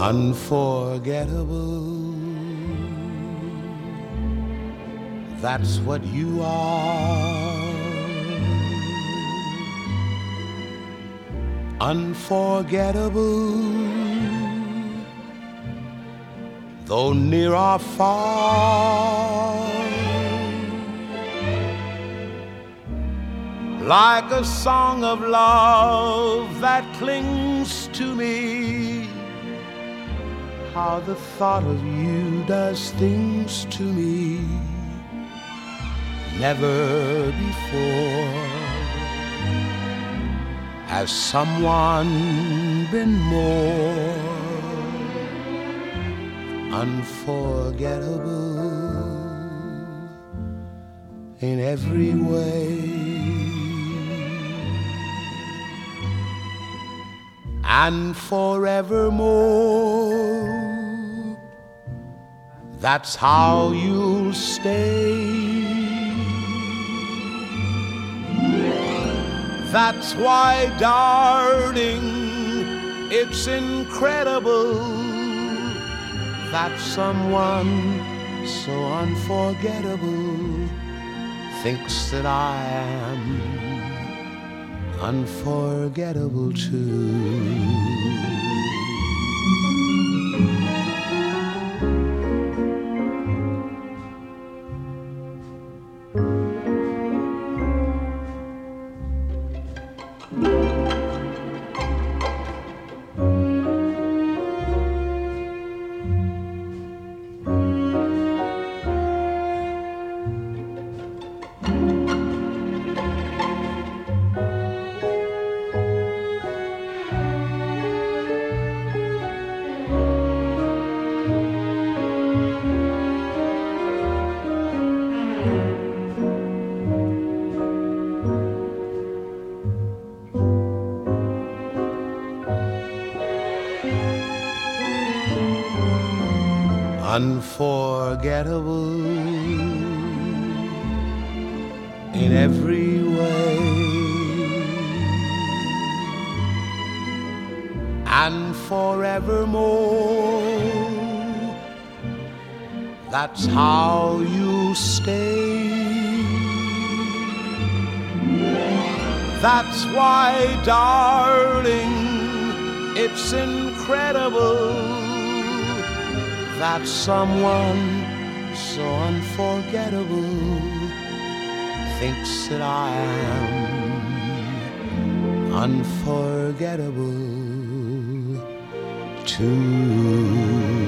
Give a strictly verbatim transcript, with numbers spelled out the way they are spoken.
Unforgettable, that's what you are. Unforgettable, though near or far. Like a song of love that clings to me, how the thought of you does things to me. Never before has someone been more unforgettable in every way. And forevermore, that's how you'll stay. That's why, darling, it's incredible that someone so unforgettable thinks that I am unforgettable too. Unforgettable in every way, and forevermore, that's how you stay. That's why, darling, it's incredible that someone so unforgettable thinks that I am unforgettable too.